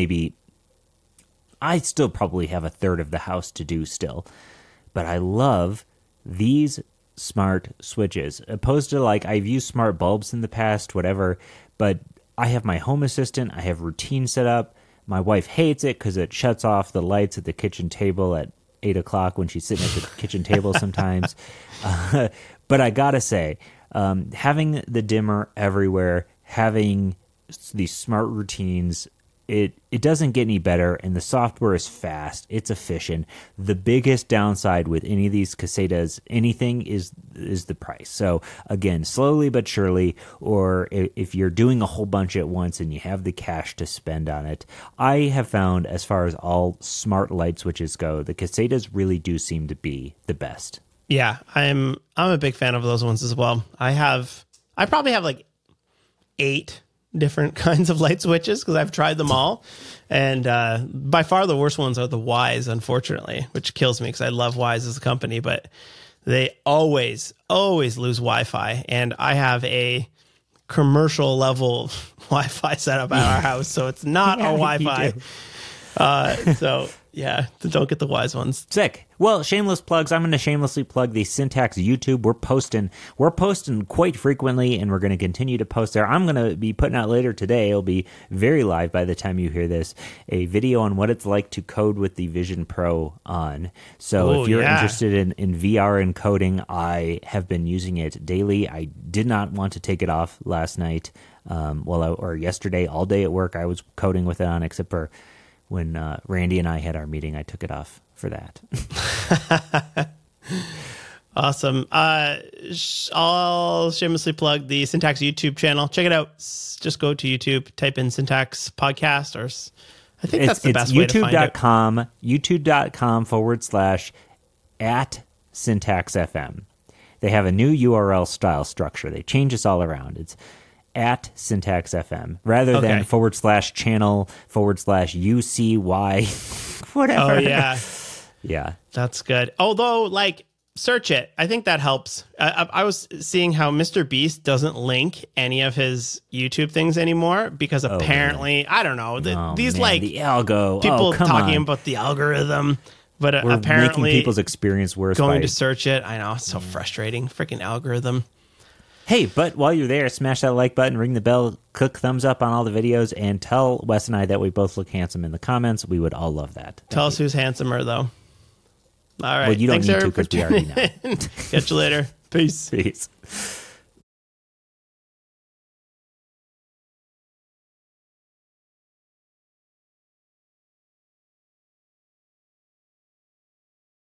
probably have a third of the house to do still. But I love these smart switches. Opposed to, like, I've used smart bulbs in the past, whatever, but I have my home assistant. I have routine set up. My wife hates it because it shuts off the lights at the kitchen table at 8 o'clock when she's sitting at the kitchen table sometimes. But I gotta say, having the dimmer everywhere, having these smart routines, it doesn't get any better, and the software is fast. It's efficient. The biggest downside with any of these Casetas, anything, is the price. So again, slowly but surely, or if you're doing a whole bunch at once and you have the cash to spend on it, I have found, as far as all smart light switches go, the Casetas really do seem to be the best. Yeah, I'm a big fan of those ones as well. I probably have like 8 different kinds of light switches because I've tried them all. And by far the worst ones are the Wyze, unfortunately, which kills me because I love Wyze as a company, but they always lose Wi-Fi. And I have a commercial level Wi-Fi setup at our house, so it's not a Wi-Fi. So yeah, don't get the Wyze ones. Sick. Well, shameless plugs. I'm going to shamelessly plug the Syntax YouTube. We're posting quite frequently, and we're going to continue to post there. I'm going to be putting out later today. It'll be very live by the time you hear this, a video on what it's like to code with the Vision Pro on. So if you're interested in VR and coding, I have been using it daily. I did not want to take it off last night. Or yesterday, all day at work, I was coding with it on, except for when Randy and I had our meeting. I took it off for that. Awesome. I'll shamelessly plug the Syntax YouTube channel. Check it out. Just go to YouTube, type in Syntax Podcast, or I think that's the best way to find it. YouTube.com/@SyntaxFM. They have a new URL style structure. They change this all around. It's @SyntaxFM rather than /channel/UCY, whatever. Oh, yeah. Yeah. That's good. Although, like, search it. I think that helps. I was seeing how Mr. Beast doesn't link any of his YouTube things anymore because apparently, really? I don't know, the algo. People talking about the algorithm, but we're apparently making people's experience worse. Going to search it. I know, it's so frustrating. Freaking algorithm. Hey, but while you're there, smash that like button, ring the bell, click thumbs up on all the videos, and tell Wes and I that we both look handsome in the comments. We would all love that. Tell us who's handsomer, though. All right. Well, you don't need to because we already know. Catch you later. Peace. Peace.